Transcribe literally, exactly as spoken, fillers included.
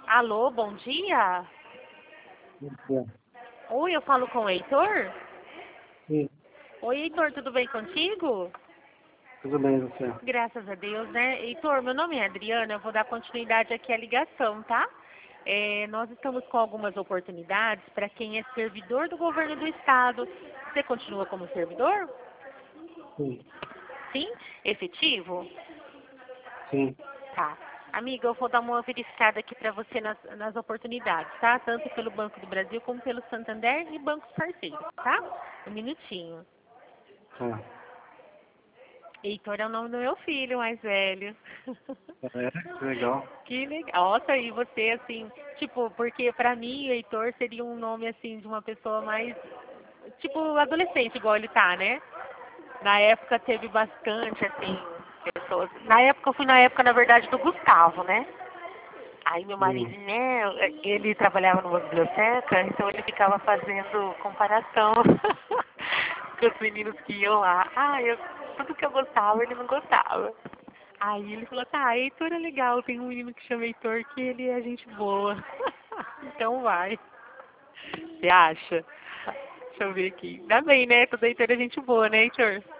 Alô, bom dia? Então, Oi, eu falo com o Heitor? sim, Oi, Heitor, tudo bem contigo? tudo bem, você? Graças a Deus, né? Heitor, meu nome é Adriana, eu vou dar continuidade aqui à ligação, tá? É, nós estamos com algumas oportunidades para quem é servidor do governo do estado. Você continua como servidor? Sim, Sim? Efetivo? sim, Tá. Amiga, eu vou dar uma verificada aqui para você nas, nas oportunidades, tá? Tanto pelo Banco do Brasil como pelo Santander e bancos parceiros, tá? Um minutinho. tá. Heitor é o nome do meu filho mais velho. É, que legal. Que legal. Nossa, e você, assim, tipo, porque pra mim, Heitor seria um nome, assim, de uma pessoa mais, tipo, adolescente, igual ele tá, né? Na época teve bastante, assim, pessoas. Na época, eu fui na época, na verdade, do Gustavo, né? Aí meu marido, Hum, né, ele trabalhava numa biblioteca, então ele ficava fazendo comparação com os meninos que iam lá. Ah, eu, tudo que eu gostava, ele não gostava. Aí ele falou, tá, Heitor é legal, tem um menino que chama Heitor que ele é gente boa. Então vai. Você acha? Deixa eu ver aqui. Ainda bem, né? Todo Heitor é gente boa, né, Heitor?